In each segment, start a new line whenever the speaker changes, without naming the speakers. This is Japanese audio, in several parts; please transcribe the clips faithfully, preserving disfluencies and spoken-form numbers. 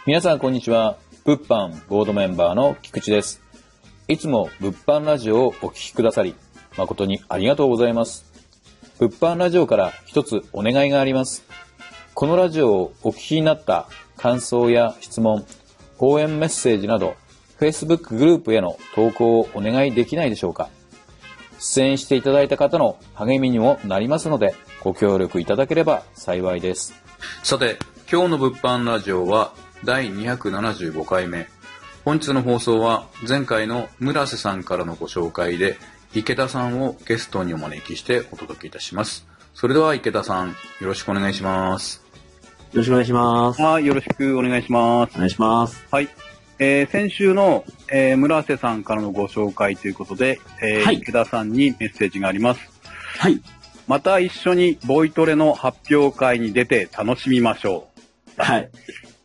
皆さんこんにちは。物販ボードメンバーの菊池です。いつも物販ラジオをお聞きくださり誠にありがとうございます。物販ラジオから一つお願いがあります。このラジオをお聞きになった感想や質問、応援メッセージなど Facebook グループへの投稿をお願いできないでしょうか。出演していただいた方の励みにもなりますのでご協力いただければ幸いです。さて、今日の物販ラジオはだいにひゃくななじゅうごかいめ。本日の放送は前回の村瀬さんからのご紹介で池田さんをゲストにお招きしてお届けいたします。それでは池田さん、よろしくお願いします。
よろしくお願いします。
はい、よろしくお願いします。
お願いします。
はい。えー、先週の、えー、村瀬さんからのご紹介ということで、えーはい、池田さんにメッセージがあります。
はい。
また一緒にボイトレの発表会に出て楽しみましょ
う。はい。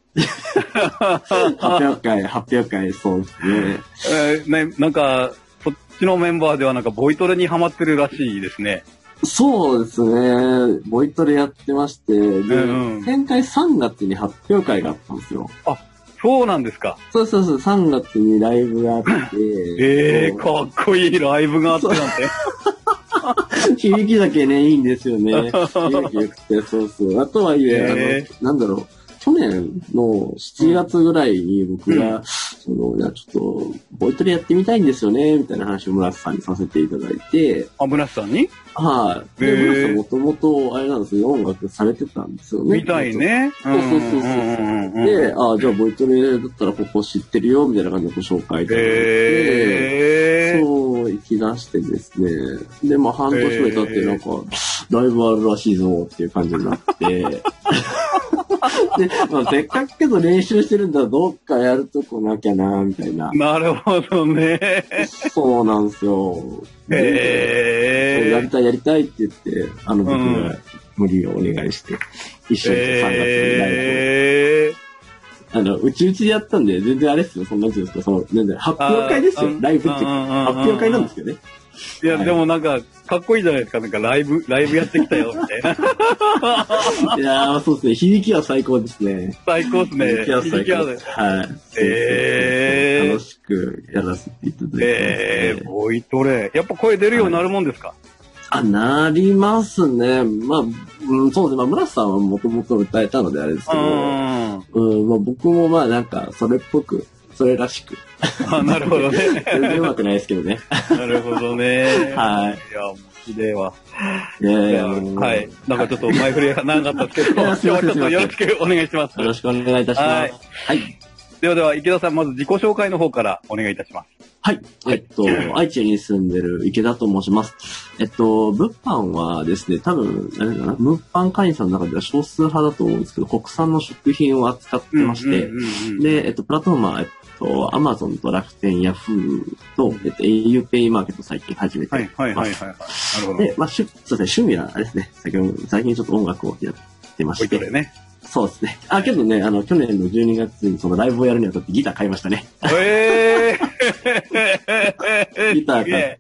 発表会、発表会、そうですね。
えー、ね、なんか、そっちのメンバーではなんかボイトレにハマってるらしいですね。
そうですね。ボイトレやってまして、で、うんうん、前回さんがつに発表会があったんですよ。
あ、そうなんですか。
そうそうそう、さんがつにライブがあって。
ええー、かっこいいライブがあってなんて。
響きだけね、いいんですよね。響き良くて、そうそう。あとはいえ、あの、なんだろう。去年のしちがつぐらいに僕が、うん、その、いや、ちょっと、ボイトレやってみたいんですよね、みたいな話を村瀬さんにさせていただいて。
あ、村瀬さんに
はい。で、村瀬さんもともと、あれなんですよ、音楽されてたんですよね。
みたいね。
そうそうそうそう。で、あ、じゃあボイトレだったらここ知ってるよ、みたいな感じでご紹介いただいて、そう、行き出してですね。で、まあ半年ぐらい経って、なんか、ライブあるらしいぞ、っていう感じになって。で、まあ、せっかくけど練習してるんだらどっかやるとこなきゃな、みたいな。
なるほどね。
そうなんですよ。
へ
ー。やりたいやりたいって言って、あの僕が無理をお願いして、うん、一緒にさんがつにライブを。
へ
ー。あの、うちうちでやったんで、全然あれっすよ、そんなやつですか、その、全然発表会ですよ、ライブって。発表会なんですけどね。
いや、はい、でもなんか、かっこいいじゃないですか。なんかライブ、ライブやってきたよ、みたいな。
いやー、そうですね。響きは最高ですね。
最高ですね。
響きは最高です。はい。
えー。
楽しくやらせていただいて、ね。
えー、ボイトレ。やっぱ声出るようになるもんですか？
はい、あ、なりますね。まあ、うん、そうですね。まあ、村瀬さんはもともと歌えたのであれですけど、うん、まあ僕もまあなんか、それっぽく、それらしく。
あ、なるほどね。
全然うまくないですけどね。
なるほどね。
はい。
いや、もう綺麗は。
いやいや、
はい。なんかちょっと前振りが長かったですけど、今日はちょっとよろしくお願いします。
よろしくお願いいたします。はい。はい、
ではでは、池田さん、まず自己紹介の方からお願いいたします。
はい。えっと、愛知に住んでる池田と申します。えっと、物販はですね、多分、あれだな、物販会員さんの中では少数派だと思うんですけど、国産の食品を扱ってまして、で、えっと、プラットフォームは、えっと、アマゾンと楽天、ヤフーと、えっと、auPay マーケット最近始めてます。
はい、はい、はい、はい。なるほど。
で、まあ、しゅそうですね、趣味はあれですね、最近、最近ちょっと音楽をやってまして。
これね。
そうですね。あ、けどね、あの、去年のじゅうにがつにそのライブをやるにあたってギター買いましたね。
え
ー、ギター買って、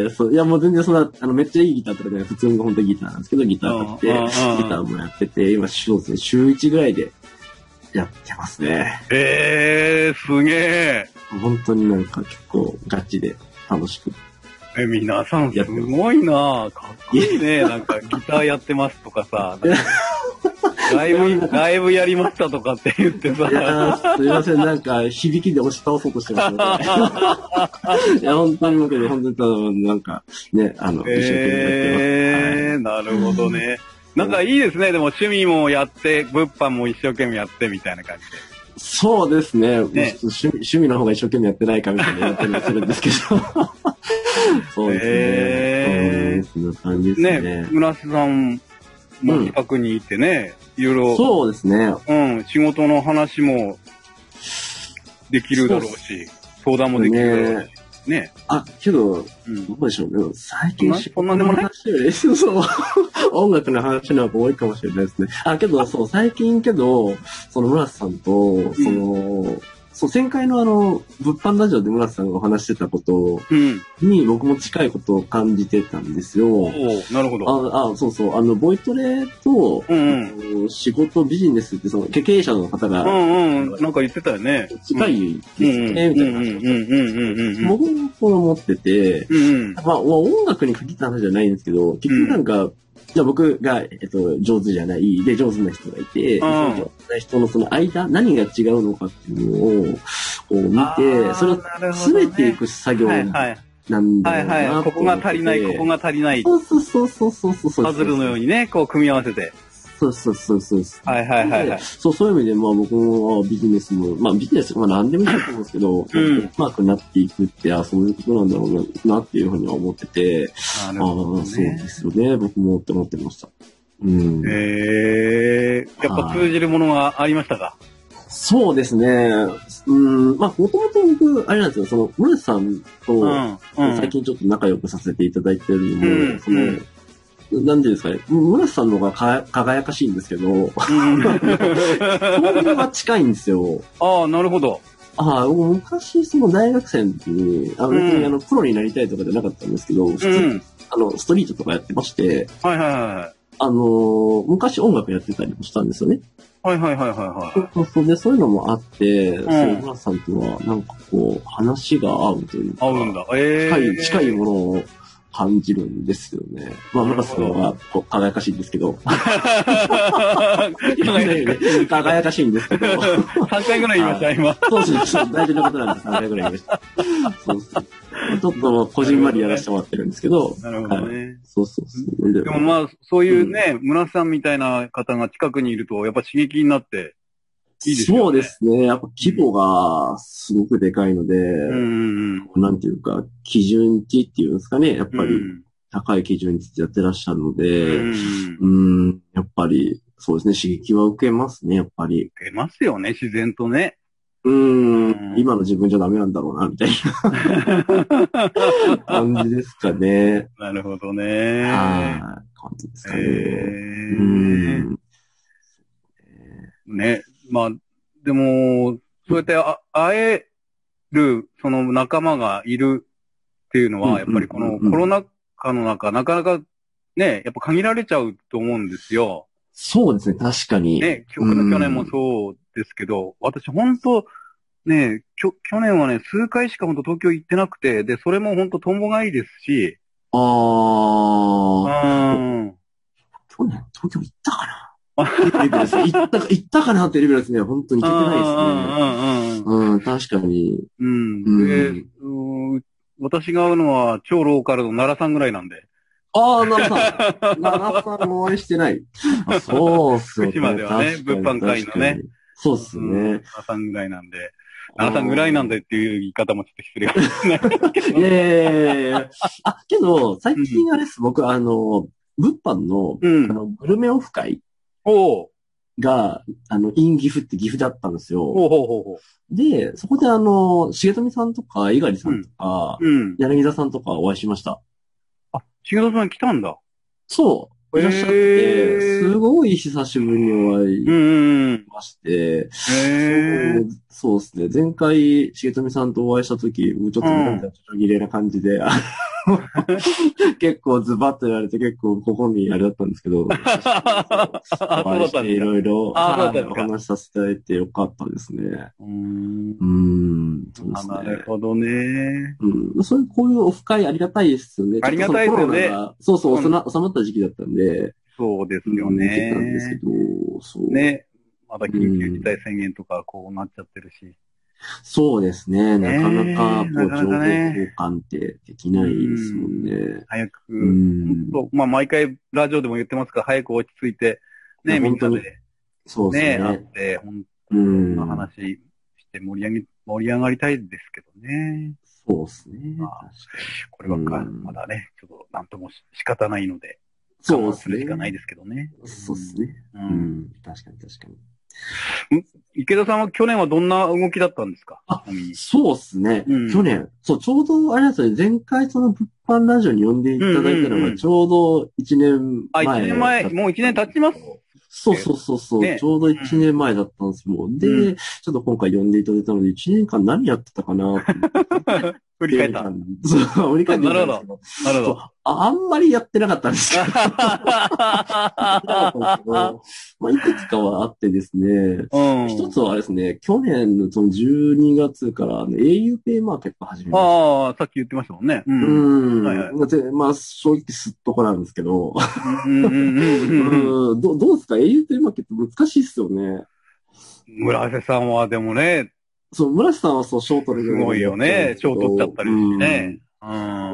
そう、いやもう全然そんな、あの、めっちゃいいギターとかね、普通の本当にギターなんですけど、ギター買って、ギターもやってて、今、そうですね、週いちぐらいでやってますね。
えー、すげえ。
本当になんか結構ガチで楽しく。
え、皆さんすごいな、かっこいいね。なんかギターやってますとかさ、ライブ、ライブやりましたとかって言ってさ。
いやすみません、なんか響きで押し倒そうとしてますね。いや、本当に僕で、本当になんかね、あの、一生懸命やってます。
えー、なるほどね。なんかいいですね。でも趣味もやって、物販も一生懸命やってみたいな感じで。
そうですね。ね、趣味、趣味の方が一生懸命やってないかみたいなやったりするんですけど。そうですね。えー、そんな感じですね。
ね、村瀬さんも近くにいてね、うん、いろいろ。
そうですね。
うん、仕事の話もできるだろうし、相談もできるだろうし。ね。
あ、けど、うん、どうでしょうね。最近仕事の話より、そう、音楽の話の方が多いかもしれないですね。あ、けど、そう、最近けど、その村瀬さんと、その、 そう、前回のあの、物販ラジオで村瀬さんがお話してたことに、僕も近いことを感じてたんですよ。
おー、なるほど。
あ、あ、そうそう、あの、ボイトレと、
うん
うん、仕事ビジネスって、その、経営者の方が、
うんうん、なんか言ってたよね。
近いですよね、みたいな話を。僕もこう思ってて、うん、まあ、音楽に限った話じゃないんですけど、結局なんか、うん、じゃあ僕が、えっと、上手じゃない、で、上手な人がいて、上手な人のその間、何が違うのかっていうのを、こう見て、それを詰めていく作業なんだろうな。はいはい。
ここが足りない、ここが足りない。
そうそうそうそうそうそう。
パズルのようにね、こう組み合わせて。
そうそうそうそう。
はいはいはいはい。
そう、そういう意味で、まあ僕もビジネスも、まあビジネス、まあ何でもいいと思うんですけど、うん、うまくなっていくって、あ、そういうことなんだろうなっていうふうには思ってて、
なるほどね、
ああ、そうですよね、僕もって思ってました。うん。
へえー、やっぱ通じるものがありましたか？
そうですね。うん、まあ、もともと僕、あれなんですよ、その、村瀬さんと、うんうん、最近ちょっと仲良くさせていただいてるのも、うん、その、うん、なんていうんですかね、村瀬さんの方がか輝かしいんですけど、うん、表現は近いんですよ。
ああ、なるほど。
ああ、昔、その大学生の時に、あの、別にあの、プロになりたいとかじゃなかったんですけど、普通、うん、あの、ストリートとかやってまして、
はいはいはい。
あの、昔音楽やってたりもしたんですよね。
はいはいはいはいはい。
そうそうで、そういうのもあって、うん、そう、村さんとは、なんかこう、話が合うというか、
合うんだ。え
ー、近い、近いものを感じるんですよね。まあ、村さんは、こう、輝かしいんですけど。輝かしいんですけど。
さんかいぐらい言いました、今。
そうそうそう、大事なことなんでさんかいぐらい言いました。そうそう。ちょっと、こじんまりやらせてもらってるんですけど。
なるほどね。
はい、そうそうそう。
でもまあ、そういうね、うん、村さんみたいな方が近くにいると、やっぱ刺激になって、いいですよね。
そうですね。やっぱ規模がすごくでかいので、
うんうん、
なんていうか、基準値っていうんですかね。やっぱり、高い基準値ってやってらっしゃるので、うん、うん、やっぱり、そうですね。刺激は受けますね、やっぱり。
受けますよね、自然とね。
うーん、うん、今の自分じゃダメなんだろうな、みたいな感じですかね。
なるほどね。
はい、感じですかね。
えー、うんね。まあ、でも、そうやってあ会える、その仲間がいるっていうのは、やっぱりこのコロナ禍の中、なかなかね、やっぱ限られちゃうと思うんですよ。
そうですね、確かに。
ね、去年もそうですけど、私本当、ね、きょ、去年はね、数回しか本当東京行ってなくて、で、それも本当とんぼがいいですし。
あ
あ。うん。
去年東京行ったかなレベルです。行ったか、行ったかなってレベルですね。本当に行けてないですね。うん、うん、確かに。
うん。で、うん、私が会うのは超ローカルの奈良さんぐらいなんで。
ああ、奈良さん。奈良さんもお会いしてない。あ、そうっすよね。
福島ではね、物販会のね。
そうっすね、うん。
奈良さんぐらいなんで。奈良さんぐらいなんでっていう言い方もちょっと失礼かもしれないですけど。
いやいやいやあ、けど、最近あれです、うん、僕、あの、物販の、うん、あの、グルメオフ会が、あの、イン岐阜って岐阜だったんですよ。
ほうほうほうほ
うで、そこであの、重富さんとか、猪狩さんとか、うん、柳田さんとかお会いしました。
あ、重富さん来たんだ。
そう。いらっしゃって、すごい久しぶりにお会いしまして、そうそうですね。前回、重富さんとお会いしたとき、ちょっとなんかちょっと綺麗な感じで、結構ズバッと言われて結構ここにあれだったんですけど、お会いしていろいろお話しさせていただいてよかったですね。
うーん。
うーんそうですね、
なるほどね。
うん。そういう、こういうオフ会ありがたいですよね。
ありがたいですよね。
そうそう、収ま、収まった時期だったんで。
そうですよね。
見てたんですけど、そう。
ね。まだ緊急事態宣言とかこうなっちゃってるし。
そうですね。なかなか、こう、情報交換ってできないですもんね。
早く、うんまあ、毎回ラジオでも言ってますが、早く落ち着いて、ね、みんなで、
そうですね。
会って、本当に話して盛り上げ、盛り上がりたいですけどね。
そうですね。
まあ、こればっか、まだね、ちょっとなんとも仕方ないので、
そうですね。
するしかないですけどね。
そうですね。うん。確かに確かに。
池田さんは去年はどんな動きだったんですか？
あ、そうですね、うん。去年。そう、ちょうど、あれなんですよね、前回その物販ラジオに呼んでいただいたのがちょうどいちねんまえ、
うんうんうん。あ、いちねんまえ、もういちねん経ちます
そうそうそうそう、ね、ちょうどいちねんまえだったんですよ。で、うん、ちょっと今回呼んでいただいたので、いちねんかん何やってたかなって。
振り返った。
そう、振り返ってたんですけど。
なるほど。
あんまりやってなかったんですけど。まあ、いくつかはあってですね。うん、一つはあれですね、去年のそのじゅうにがつから auPay マーケット始めました。
ああ、さっき言ってましたもんね。
うん。うん。はいはい、まあ、正直すっとこなんですけど。ど, どうですか ?auPay マーケット難しいっすよね。
村瀬さんはでもね。
そう、村瀬さんはそう、賞取る
ぐらい。すごいよね。賞取っちゃったりしてね。
うん。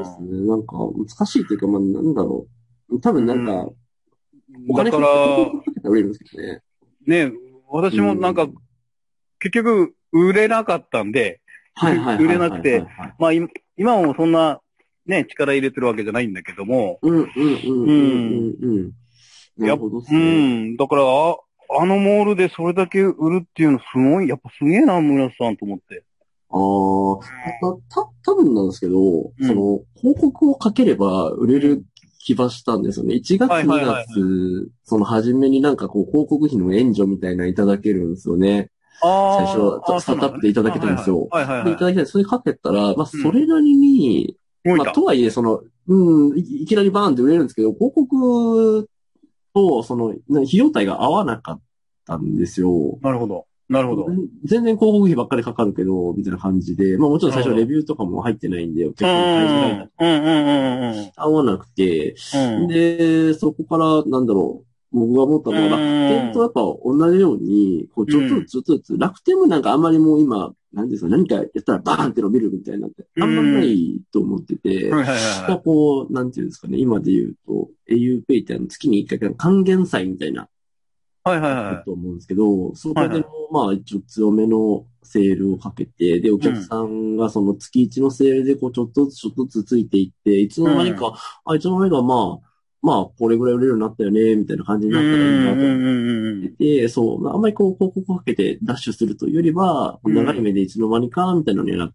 そうですね。なんか、難しいっていうか、まあ、なんだろう。多分なんか、うん、お金かけたら売れるんですけどね。
ね、私もなんか、うん、結局、売れなかったんで、
はいはい
売れなくて、まあ今もそんな、ね、力入れてるわけじゃないんだけども。
うんうんうんうんうん。なるほどっすね。
うん。だから、あ、あのモールでそれだけ売るっていうのすごい、やっぱすげえな、村瀬さんと思って。
ああ、た、たぶんなんですけど、うん、その、広告をかければ売れる気がしたんですよね。いちがつ、にがつ、その初めになんかこう広告費の援助みたいなのいただけるんですよね。最初、スタートアップでいただけたんですよ。
はいはいはい。
で、いただけたそれかけたら、まあ、それなりに、うん、まあ、とはいえ、その、うんい、いきなりバーンって売れるんですけど、広告と、その、費用対が合わなかったんですよ。
なるほど。なるほど。
全然広告費ばっかりかかるけど、みたいな感じで、まあもちろん最初レビューとかも入ってないんで、結構買いづらいな。うんうんうんうん。合わなくて、うん、で、そこから、なんだろう、僕が思ったのは、楽天とやっぱ同じように、こう、ちょっとずつ、ちょっとずつ、楽天もなんかあんまりもう今、なんですか、何かやったらバーンって伸びるみたいなって、あんまりないと思ってて、はいはいはい。こう、なんていうんですかね、今で言うと、auPay ってあの月に一回還元祭みたいな、
はいはいはい。
と思うんですけど、そこでも、まあ一応強めのセールをかけて、で、お客さんがその月一のセールでこうちょっとずつちょっとずつついていって、いつの間にか、うん、あ、いつの間にかまあ、まあ、これぐらい売れるようになったよね、みたいな感じになったらいいなと思ってて、そう、あんまりこう広告をかけてダッシュするというよりは、長い目でいつの間にか、みたいなのになって、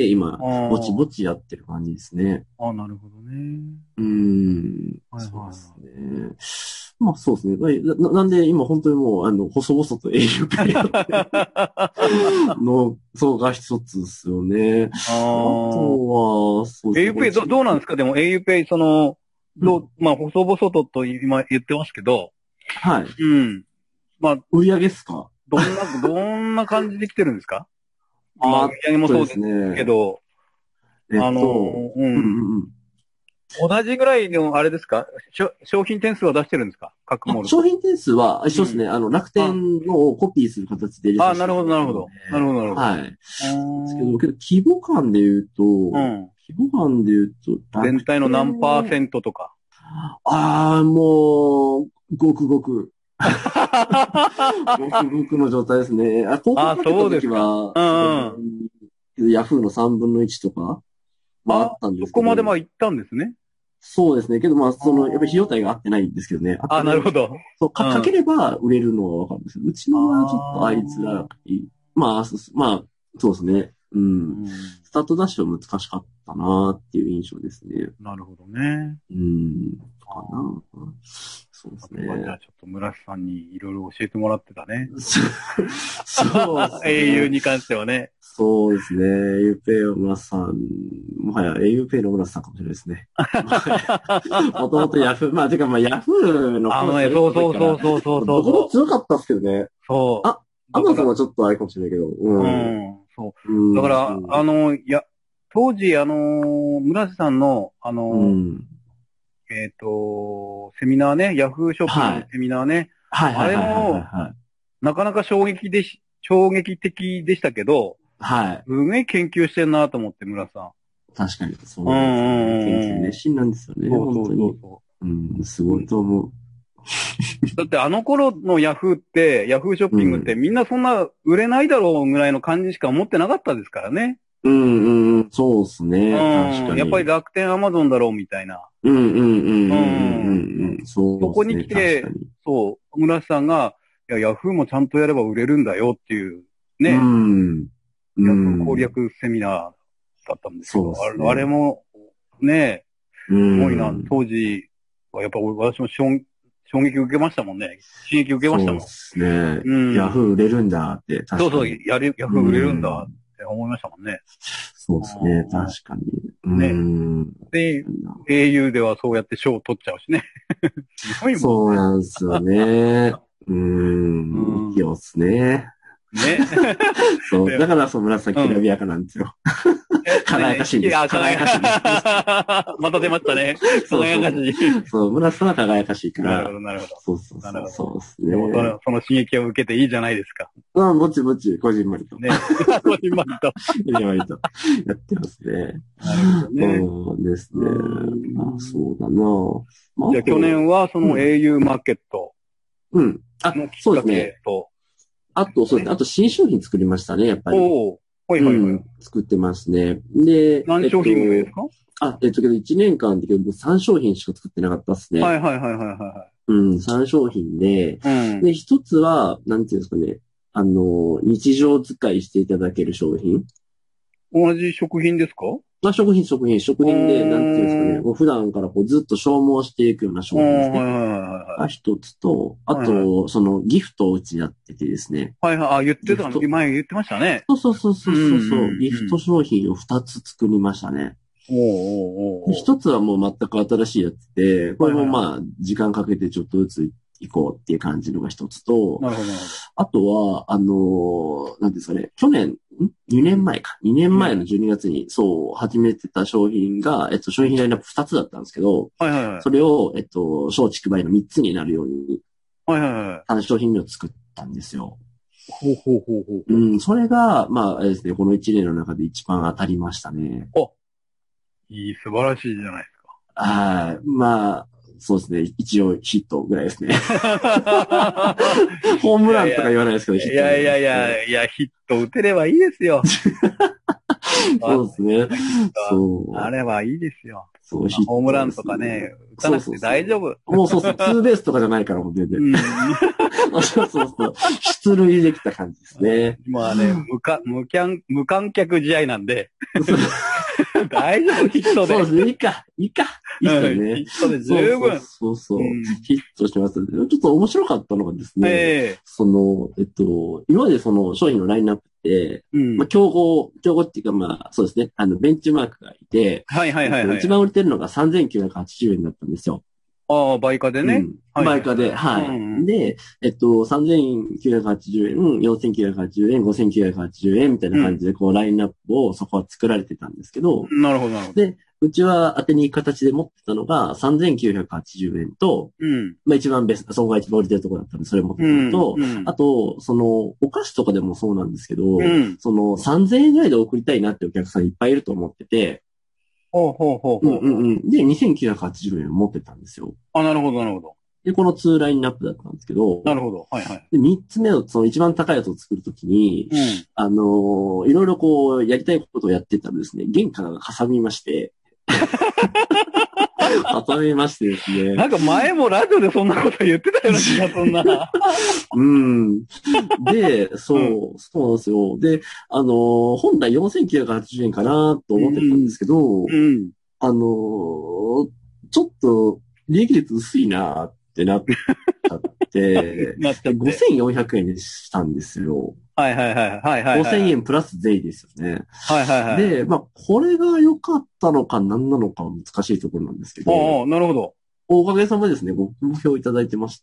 今、ぼちぼちやってる感じですね。
ああ、なるほどね。
うーん。はいはい、そうですね。まあそうですね。な, なんで今本当にもう、あの、細々と auPay の、そうが一つですよね。あ, あとは、
そうですね。auPay ど, どうなんですかでも auPay その、どう、うん、まあ細々とと今言ってますけど。
はい。
うん。まあ。
売り上げですか
どんな、どんな感じで来てるんですかまあ、売り上げもそうですけど。
えっと、
あの、うん。うんうんうん同じぐらいの、あれですか商品点数は出してるんですか各モール。
商品点数は一緒ですね。うん、あの、楽天のをコピーする形で入れさせて、
ね。あ、なるほど、なるほど。なるほど、なるほど。
はい。ですけど、けど規模感で言うと、うん、規模感で言うと、
全体の何パーセントとか。
ああ、もう、ごくごく。ごくごくの状態ですね。あ、広告かけた時は、うんうん、ヤフーのさんぶんのいちとか、まああったんですけど。
そこまでまあ行ったんですね。
そうですね。けどまあ、その、やっぱり費用対が合ってないんですけどね。
あ、なるほど。
そう、か、かければ売れるのはわかるんですよ。うちのはちょっとあいつらい、まあ、まあ、そうですね。うん。スタートダッシュは難しかったなっていう印象ですね。
なるほどね。
うん。かな。そうですね。
じゃあちょっと村瀬さんにいろいろ教えてもらってたね。
そうですね。
au に関してはね。
そうですね。auPay の村瀬さん、もはや auPay の村瀬さんかもしれないですね。もともと Yahoo、まあ、てかまあ Yahoo の
あのね、そうそうそうそうそう。
どこも強かったっすけどね。
そう。
あ、Amazon はちょっとあれかもしれないけど。うん。
うん、そう。だから、あの、や、当時、あの、村瀬さんの、あの、うんえっ、ー、と、セミナーね、ヤフーショッピングのセミナーね。
はい。はい、
あれも、なかなか衝撃でし、衝撃的でしたけど、
はい。
すごい研究してんなと思って、村さん。
確かに、そうですね。研究熱心なんですよね。そうそうそうそう。うん、すごいと思う。
だってあの頃のヤフーって、ヤフーショッピングって、うん、みんなそんな売れないだろうぐらいの感じしか思ってなかったですからね。
うんうん、そうですね。
うん、
確かに。
やっぱり楽天アマゾンだろうみたいな。
うんうんうんうんうんうん。そうですね。
そこに来て、そう、村瀬さんが、いや、ヤフーもちゃんとやれば売れるんだよっていう、ね。うん。ヤフー攻略セミナーだったんですけど、ね、あれ、あれも、ね、すごいな、当時はやっぱ私も衝衝撃受けましたもんね。刺激受けましたもん。
そうですね。
うん。
ヤフー売れるんだって、確かに。
そうそう、やる、ヤフー売れるんだって思いましたもんね。
そうですね、確かに。
ね。
うん。
で、エーユー ではそうやって賞を取っちゃうしね。すごいもんね。
そうなんですよね。うーん。いいよっすね。
ね。
そう。だから、そう、紫きらびやかなんですよ。輝かしいんです。輝かしいんです。
また出ましたね。輝かしい。
そう、村さんは輝かしいから。
なるほど、なるほど。
そうそうそう。そうですね。
でもその、その刺激を受けていいじゃないですか。
ああ、ぼちぼち、こじんまりと。
ね。こじんまりと。
こじんまりと。やってますね。
なるほどね。
そうですね。まあ、そうだな。
まあ、じゃあ去年はその エーユー マーケット。
うん。あ、そうですね。
と。
あと、そうですね。あと新商品作りましたね、やっぱり。
おはいはいはい、うん。
作ってますね。で、
何商品目ですか、
えっと、あ、えっと、けどいちねんかんでけどさん商品しか作ってなかったっすね。
はいはいはいはいはい。
うん、さん商品で、
うん、
で、一つは、なんていうんですかね、あの、日常使いしていただける商品。
同じ食品ですか？
まあ、食品、食品、食品で、なんていうんですかね、もう普段からこうずっと消耗していくような商品ですね。が一つと、あと、はいはい、そのギフトをうちやっててですね。
はいはい、あ、言ってたの、前言ってましたね。
そうそうそうそうそう、うんうんうん、ギフト商品を二つ作りましたね。
おうおうおう、
一つはもう全く新しいやつで、これもまあ、時間かけてちょっとずつ行こうっていう感じのが一つと、
なるほどなるほど。
あとは、あのー、なんですかね、去年、ん ?に 年前か。にねんまえのじゅうにがつに、そう、始めてた商品が、えっと、商品ラインナップふたつだったんですけど、
はいはいはい。
それを、えっと、小畜梅のみっつになるように、
はいはいはい。
さん商品目を作ったんですよ。
ほうほうほうほう。
うん、それが、まあ、あれですね、このいちねんの中で一番当たりましたね。
おいい、素晴らしいじゃないですか。
はい。まあ、そうですね。一応ヒットぐらいですね。ホームランとか言わないですけど、ヒット。
いやいやいや、いや、ヒット打てればいいですよ。
そうですね。そう。
あればいいですよ。
そう、
ヒット、ホームランとかね、打たなくて大丈夫。
そうそうそうもうそうそう、ツーベースとかじゃないから、もう全然。うん、そうそうそう。出塁できた感じですね。
まあね、無か無観無観客試合なんで。大丈夫、ヒットで。
そうですね、いいか、いいか。いいっすよね、
うん。ヒットで十分。
そうそうそう、うん。ヒットしました。ちょっと面白かったのがですね、えー、その、えっと、今までその商品のラインナップって、うん、まあ、競合、競合っていうかまあ、そうですね、あの、ベンチマークがいて、
はいはいはい、はい。
一番売れてるのがさんぜんきゅうひゃくはちじゅうえんだったんですよ。
ああ、倍価でね。
うん、倍価で、はい。うん、で、えっと、さんぜんきゅうひゃくはちじゅうえん、よんせんきゅうひゃくはちじゅうえん、ごせんきゅうひゃくはちじゅうえんみたいな感じで、こう、ラインナップをそこは作られてたんですけど、
なるほど、なるほど。
で、うちは当てに行く形で持ってたのがさんぜんきゅうひゃくはちじゅうえんと、うん、まあ一番ベスト、そこが一番売れてるところだったんで、それ持ってたのと、うんうん、あと、その、お菓子とかでもそうなんですけど、うん、そのさんぜんえんぐらいで送りたいなってお客さんいっぱいいると思ってて、
ほうほうほうほう。
うんうんうん。で、にせんきゅうひゃくはちじゅうえん持ってたんですよ。
あ、なるほど、なるほど。
で、このにラインナップだったんですけど。
なるほど。はいはい。
で、みっつめの、その一番高いやつを作るときに、うん、あのー、いろいろこう、やりたいことをやってたらですね、原価がかさみまして。かさみましてですね。
なんか前もラジオでそんなこと言ってたような気がすんな。
うん。で、そう、うん、そうなんですよ。で、あのー、本来よんせんきゅうひゃくはちじゅうえんかなと思ってたんですけど、うんうん、あのー、ちょっと、利益率薄いなってなっちゃって、なっちゃってごせんよんひゃくえんにしたんですよ。
はいはいはい。はいはい、はい。
ごせんえんプラス税ですよね。
はいはいはい。
で、まあ、これが良かったのか何なのかは難しいところなんですけど。
ああ、なるほど。
おかげさまですね、ご好評いただいてまして。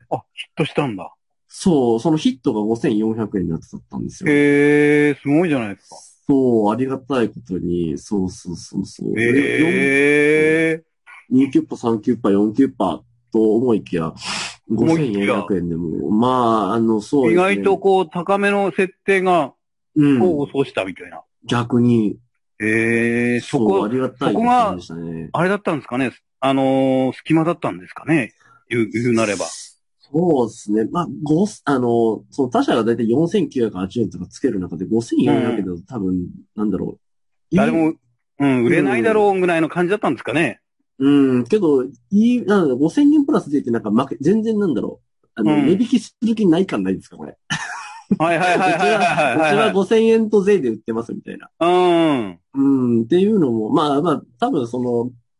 あ、ヒットしたんだ。
そう、そのヒットがごせんよんひゃくえんのやつだったんですよ。
へえ、すごいじゃないですか。
そう、ありがたいことに、そうそうそうそう。
へえ。
にキュッパ、さんキュッパ、よんキュッパと思いきや、ごせんよんひゃくえんでも、まあ、あの、そう
ですね。意外とこう、高めの設定が、うん。をそうしたみたいな。
逆に。
ええー、そこ、
ありがたい
そこが、あれだったんですかね。あのー、隙間だったんですかね。言う、言うなれば。
そうですね。まあ、ご、あの、その他社がだいたいよんせんきゅうひゃくはちじゅうえんとかつける中でごせんよんひゃくえんだと多分、なんだろう。
誰も、うん、売れないだろうぐらいの感じだったんですかね。
うん、けど、いい、なんだろう、ごせんえんプラスでってなんか負け、全然なんだろう。あの、うん、値引きする気ない感ないですか、これ。
はいはいはいはいはい、はい。
うちはごせんえんと税で売ってますみたいな。
うん。
うん、っていうのも、まあまあ、多分その、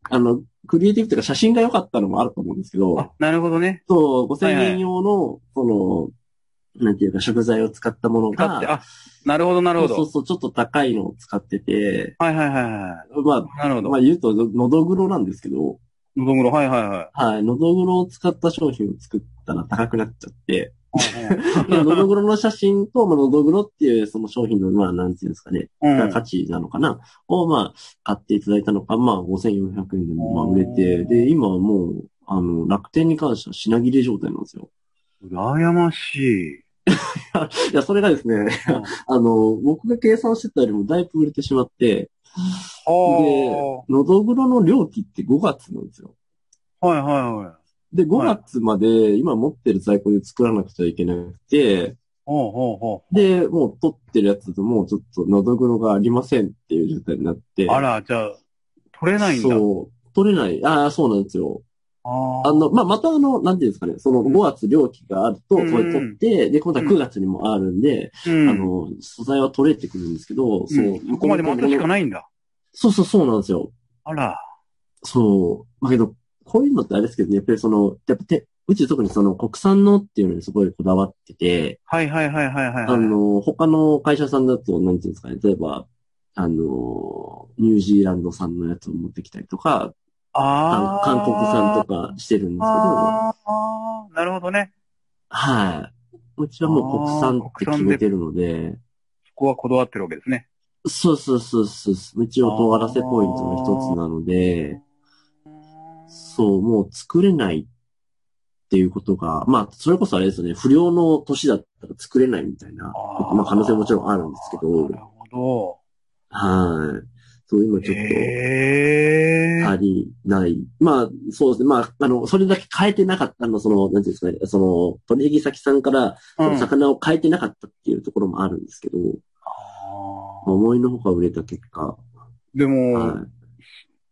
あの、クリエイティブというか写真が良かったのもあると思うんですけど。
あ、なるほどね。
そう、ごせんえん用の、はいはい、その、なんていうか食材を使ったものが。
使って、あ、なるほどなるほど。
そうそうそう、ちょっと高いのを使ってて。
はいはいはいはい。
まあ、なるほど。まあ言うと、のどぐろなんですけど。
のどぐろ、はいはいはい。
はい、のどぐろを使った商品を作ったら高くなっちゃって。のどぐろの写真と、まあ、のどぐろっていうその商品の、まあ、なんていうんですかね、うん、価値なのかなを、まあ、買っていただいたのか、まあ、ごせんよんひゃくえんでも、まあ、売れて、で、今はもう、あの、楽天に関しては品切れ状態なんですよ。
羨ましい。
いや、それがですね、うん、あの、僕が計算してたよりもだいぶ売れてしまって、で、のどぐろの料金ってごがつなんですよ。
はいはいはい。
で、ごがつまで今持ってる在庫で作らなくちゃいけなくて、
ほうほうほう。
で、もう取ってるやつだともうちょっとのどぐろがありませんっていう状態になって。
あら、じゃあ、取れないんだ。
そう、取れない。ああ、そうなんですよ。ああの、まあ、またあの、なんていうんですかね、そのごがつ料金があると、それ取って、うん、で、今度はくがつにもあるんで、うん、あの、素材は取れてくるんですけど、うん、
そう。ここまで待つしかないんだ。
そうそうそうなんですよ。
あら。
そう。だけど、こういうのってあれですけどね、やっぱりその、やっぱて、うち特にその国産のっていうのにすごいこだわってて、
はいはいはいはいはい。
あの、他の会社さんだと、なんていうんですかね、例えば、あの、ニュージーランド産のやつを持ってきたりとか、
あ
韓国産とかしてるんですけど、
ああ、なるほどね。
はい。うちはもう国産って決めてるので、
そこはこだわってるわけですね。
そうそうそうそう。一応尖らせポイントの一つなので、そう、もう作れないっていうことが、まあ、それこそあれですよね、不良の年だったら作れないみたいな、あまあ可能性ももちろんあるんですけど、
なるほど。
はい。そういうのちょっと、足りない。まあ、そうですね。まあ、あの、それだけ変えてなかった、あの、その、なんていうんですかね、その、取引先さんから、その魚を変えてなかったっていうところもあるんですけど、うん、思いのほか売れた結果。
でも、はい、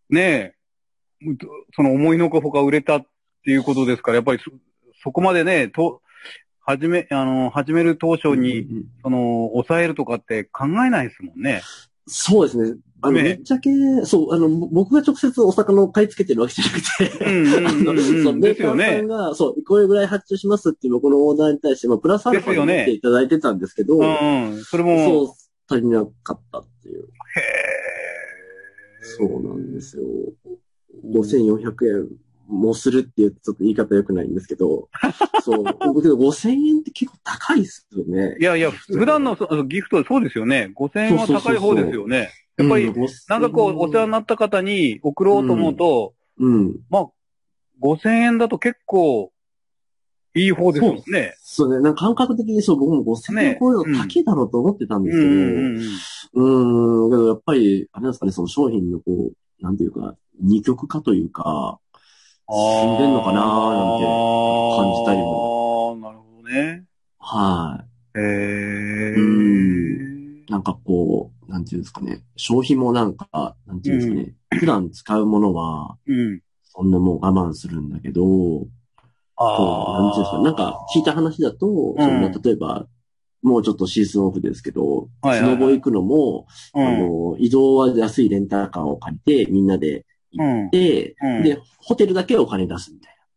ねえ、その思いのほか売れたっていうことですから、やっぱりそ、そこまでね、と、始め、あの、始める当初に、うんうん、その、抑えるとかって考えないですもんね。
そうですね。あの、めっちゃけ、そう、あの、僕が直接お魚を買い付けてるわけじゃなくて、うんうんうんうん、あの、そう、メーカーさんが、ね、そう、これぐらい発注しますっていう僕のオーダーに対して、まあ、プラスアルファで持っていただいてたんですけど、
うんうん、それも、
そう、足りなかったっていう。へ
ー。
そうなんですよ。ごせんよんひゃくえんもするって言うとちょっと言い方良くないんですけど、そう、僕けどごせんえんって結構高いっすよね。
いやいや、普段のギフトはそうですよね。ごせんえんは高い方ですよね。やっぱり、なんかこう、お世話になった方に送ろうと思うと、うん。うん、まあ、ごせんえんだと結構、いい方ですもんね。
そうね。なんか感覚的にそう、僕もごせんえん超えるの高いだろうと思ってたんですけど、ね、うん、うん、うん。けどやっぱり、あれですかね、その商品のこう、なんていうか、二極化というか、進んでんのかなーなんて感じたりも。
ああ、なるほどね。
はい。
へえ。
うん。なんかこう、なんていうんですかね。消費もなんか、なんていうんですかね。うん、普段使うものは、うん、そんなもう我慢するんだけど、こう、なんていうんですか、なんか聞いた話だと、うん、そんな例えば、もうちょっとシーズンオフですけど、はいはいはい、スノボ行くのも、うん、あの、移動は安いレンタカーを借りて、みんなで行って、うんうん、で、ホテルだけお金出すみたいな。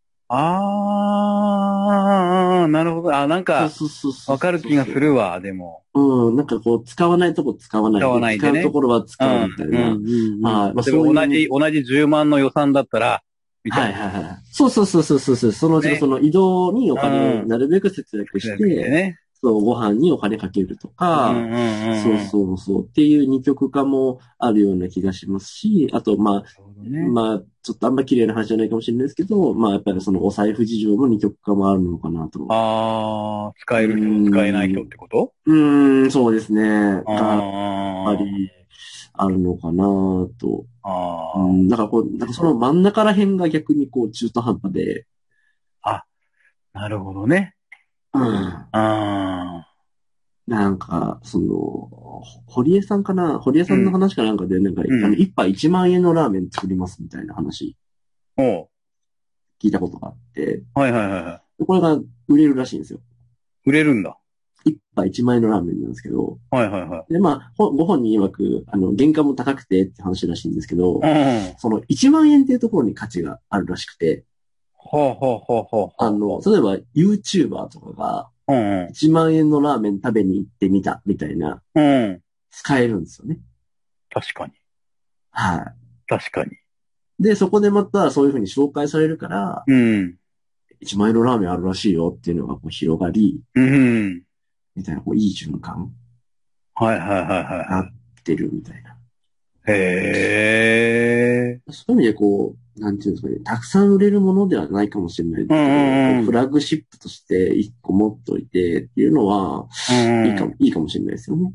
ああ、なるほど。あ、なんか、わかる気がするわ、でも。
うん、なんかこう、使わないとこ使わないで。使わないで、ね。使うところは使うみたいな。うんうんうん、
あまあ、そういう同じ、同じじゅうまんの予算だったら、みたいな。
はいはいはい。そうそうそうそうそう。そのうちのその移動にお金をなるべく節約して、ね、そう、ご飯にお金かけるとか、うんうんうん、そうそうそう。っていう二極化もあるような気がしますし、あと、まあ、ね、まあ、ちょっとあんま綺麗な話じゃないかもしれないですけど、まあ、やっぱりそのお財布事情も二極化もあるのかなと。
ああ、使える人、使えない人ってこと？
うーん、そうですね。やっぱり、あるのかなと。ああ。うん、だからこう、なんかその真ん中ら辺が逆にこう中途半端で。
あ、なるほどね。
うん。ああ。なんか、その、堀江さんかな堀江さんの話かなんかで、なんか、うん、あの、一杯一万円のラーメン作りますみたいな話。
を
聞いたことがあって。
はいはいはい。
これが売れるらしいんですよ。
売れるんだ。
一杯いちまん円のラーメンなんですけど、
はいはいはい。
で、まあ、ご本人曰く、あの、原価も高くてって話らしいんですけど、
うん。
そのいちまん円っていうところに価値があるらしくて、
ほうほうほうほう。
あの、例えば YouTuber とかが、
うんうん。
いちまん円のラーメン食べに行ってみた、みたいな、
うん。
使えるんですよね。
確かに。
は
確かに。
い。で、そこでまたそういう風に紹介されるから、
うん。
いちまん円のラーメンあるらしいよっていうのがこう広がり、
うん。
みたいな、こう、いい循環
はいはいはいはいは
なってるみたいな。
い。へー。
そういう意味でこう、なんていうんですかね、たくさん売れるものではないかもしれないですけど、
うんうんうん
フラッグシップとして一個持っといてっていうのは、
うん。
いいかも、いいかもしれないですよね。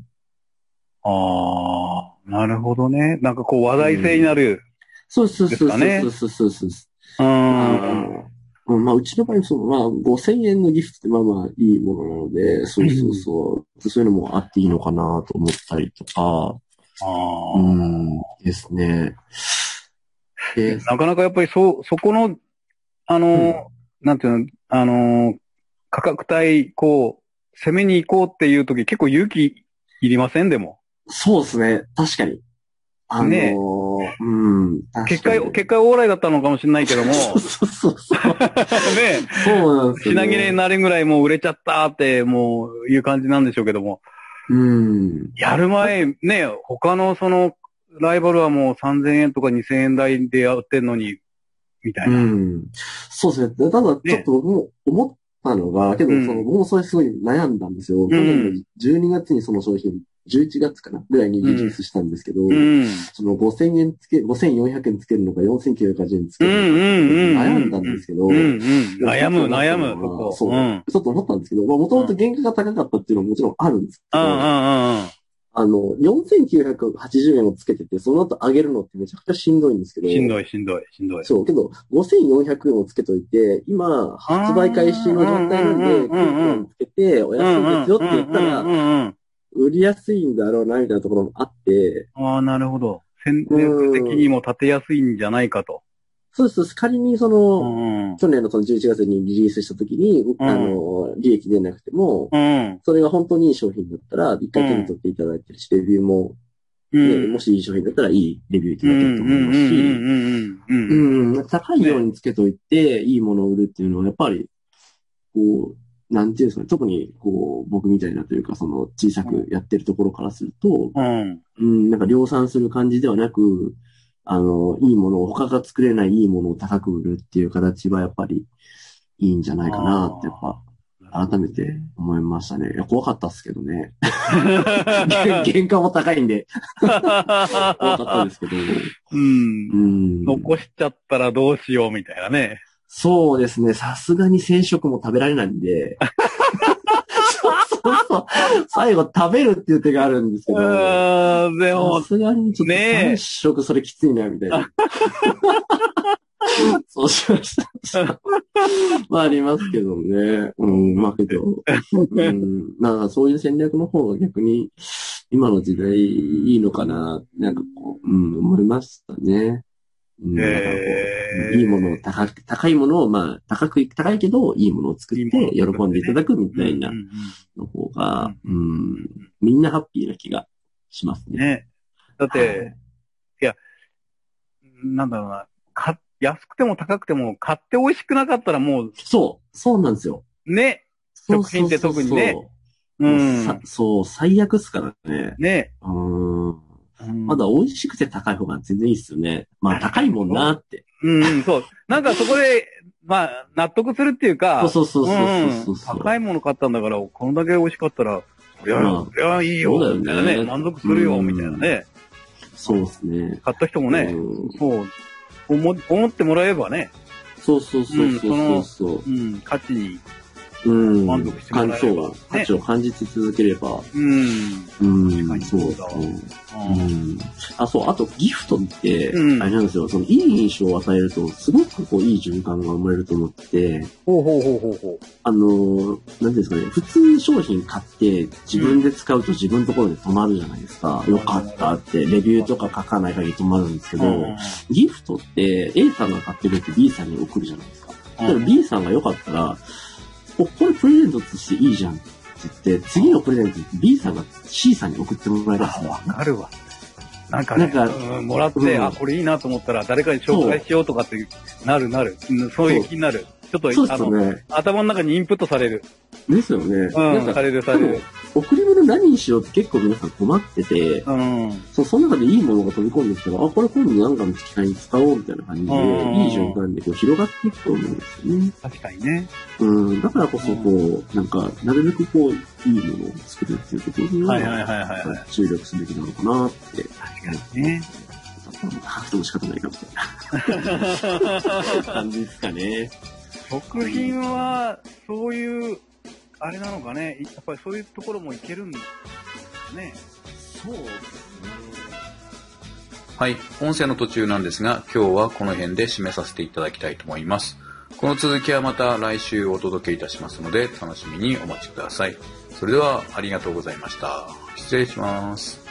ああ、なるほどね。なんかこう話題性になる。
そうそうそうそう
ですかね
そうそうそうそう。
うん。
まあ、うんまあ、うちの場合、その、まあ、ごせんえんのギフトってまあまあいいものなので、そうそうそう。そういうのもあっていいのかなと思ったりとか、
ああ。
うんですね。で、
なかなかやっぱりそ、そこの、あの、
うん
なんていうの、あの、価格帯、こう、攻めに行こうっていう時結構勇気いりませんでも。
そうですね。確かに。あのー、
ね
うん。確
結
かに
果、結果オーライだったのかもしれないけども、
そうそうそうそう。
ね
そうなんですよ、ね。
品切れになるぐらいもう売れちゃったって、もう、いう感じなんでしょうけども。
うん。
やる前、ね、他のその、ライバルはもうさんぜんえんとかにせんえん台でやってんのに、みたいうな。
ん。そうですね。ただ、ちょっと僕も思ったのが、けど、
うん
その、僕もそれすごい悩んだんですよ。
ん
去年のじゅうにがつにその商品、じゅういちがつかなぐらいにリリースしたんですけど、
うん。
そのごせんえんつけ、ごせんよんひゃくえんつけるのかよんせんきゅうひゃくはちじゅうえんつけ
うん
るのか、
うんうん。
悩んだんですけど、
うんうん。悩む、悩む、そこ。
そう、
うん。
ちょっと思ったんですけど、まあ、もともと原価が高かったっていうのはもちろんあるんですけど、
うんうんうん。
あの、よんせんきゅうひゃくはちじゅうえんをつけてて、その後上げるのってめちゃくちゃしんどいんですけど。
しんどい、しんどい、しんどい。
そう、けど、ごせんよんひゃくえんをつけといて、今、発売開始の状態なんで、クーポンつけて、お安いですよって言ったら、売りやすいんだろうな、みたいなところもあって。
ああ、なるほど。戦略的にも立てやすいんじゃないかと。
そうです。仮にその、去年のそのじゅういちがつにリリースした時に、あの、利益出なくても、それが本当にいい商品だったら、一回手に取っていただいてるし、レビューも、ね、もしいい商品だったらいいレビューいただけると思いますし、うん、高いようにつけといて、いいものを売るっていうのは、やっぱり、こう、なんていうんですかね、特に、こう、僕みたいなというか、その、小さくやってるところからすると、うん、うん、なんか量産する感じではなく、あの、いいものを、他が作れないいいものを高く売るっていう形は、やっぱり、いいんじゃないかなって、やっぱ、改めて思いましたね。いや、怖かったっすけどね。原価も高いんで。怖かったですけど。
うん。うん。残しちゃったらどうしようみたいなね。
そうですね。さすがに鮮食も食べられないんで。そうそうそう。最後食べるっていう手があるんですけど。
ああ、でも。
さすがにちょっと鮮食それきついな、みたいな。そうしました。まあありますけどね。うん、まあけど。うん、なんかそういう戦略の方が逆に今の時代いいのかな、なんかこう、うん、思いましたね。うん、だからこう、いいものを高く、高いものを、まあ、高く、高いけど、いいものを作って喜んでいただくみたいなの方が、うん、みんなハッピーな気がしますね。
ね。だって、はい、いや、なんだろうな、か、安くても高くても買って美味しくなかったらもう。
そう、そうなんですよ。
ね。食品って特にね。
うん。そう、最悪っすからね。
ね。
うん。まだ美味しくて高い方が全然いいっすよね。まあ高いもんなって。
うん、そう。なんかそこで、まあ納得するっていうか。
そうそうそうそうそう。
高いもの買ったんだから、こんだけ美味しかったら、いや、いや、いいよ。みたいなね。満足するよ、みたいなね。
そうですね。
買った人もね、そう、思、思ってもらえばね。
そうそうそうそうそう。
うん、価値に。
うん。
満足してもらえれば、ね、
価値を感じて続ければ。
うん。
うん。そうだ。うん。あ、そう、あとギフトって、うん、あれなんですよ、そのいい印象を与えると、すごくこういい循環が生まれると思ってて。
ほうほうほうほうほう。
あの、なんていうんですかね、普通商品買って自分で使うと自分のところで止まるじゃないですか。うん、よかったって、レビューとか書かない限り止まるんですけど、うん、ギフトって A さんが買ってるって B さんに送るじゃないですか。だから B さんが良かったら、これプレゼントとしていいじゃんって言って、次のプレゼントって B さんが C さんに送ってもらえるんですよ。
わかるわ。なんかね、
なんか
うん、もらって、うん、あ、これいいなと思ったら誰かに紹介しようとかってなるなる。そういう気になる。ちょっと、
そうですよね、
あの、頭の中にインプットされる。
ですよね。
うん、なんかされるされる。
贈り物何にしようって結構皆さん困ってて、うん、そう、その中でいいものが飛び込んできたら、あ、これ今度何かの機会に使おうみたいな感じで、うん、いい循環でこう広がっていくと思うんですよね。
確かにね。
うん、だからこそこう、うん、なんか、なるべくこう、いいものを作るっていうところには、はいはいはいはい、注力すべきなのかなって。
確かにね。
ハーフでも仕方ないかみたいな感じですかね。
食品は、そういう、あれなのかね、やっぱりそういうところもいけるんですね。
そうですね。
はい、音声の途中なんですが、今日はこの辺で締めさせていただきたいと思います。この続きはまた来週お届けいたしますので、楽しみにお待ちください。それではありがとうございました。失礼します。